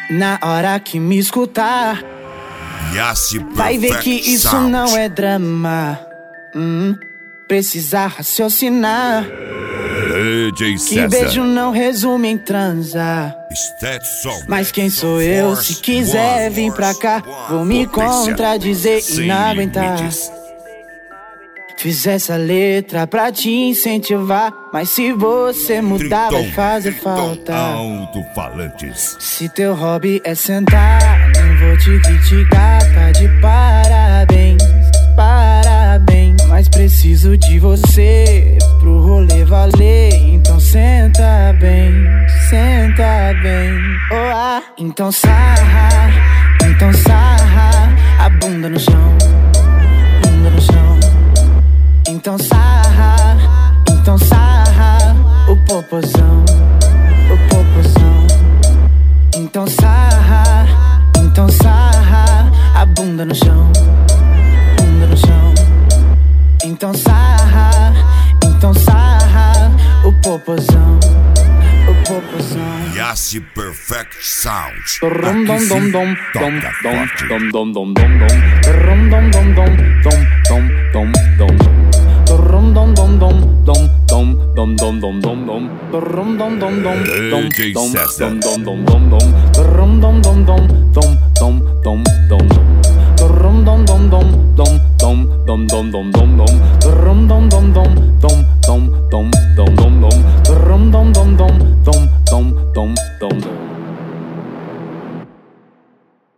Na hora que me escutar, vai ver que isso não é drama. Precisa raciocinar. Que beijo não resume em transar. Mas quem sou eu? Se quiser vir pra cá, vou me contradizer e não aguentar. Fiz essa letra pra te incentivar, mas se você mudar vai fazer falta. Alto-falantes. Se teu hobby é sentar, nem vou te criticar, tá de parabéns, parabéns. Mas preciso de você pro rolê valer, então senta bem, oh, ah. Então sarra a bunda no chão, bunda no chão. Então sarra o popozão, o popozão. Então sarra a bunda no chão, bunda no chão. Então sarra o popozão, o popozão. Yassi Perfect Sound. Rom dom dom dom dom dom dom dom dom dom. Rom dom dom dom dom dom dom dom. Rom dom dom dom dom dom dom dom dom dom dom. Rom dom dom dom dom dom dom dom dom dom. Rom dom dom dom dom dom dom dom. Rom dom dom dom dom dom dom dom dom dom. Rom dom dom dom dom dom dom dom dom.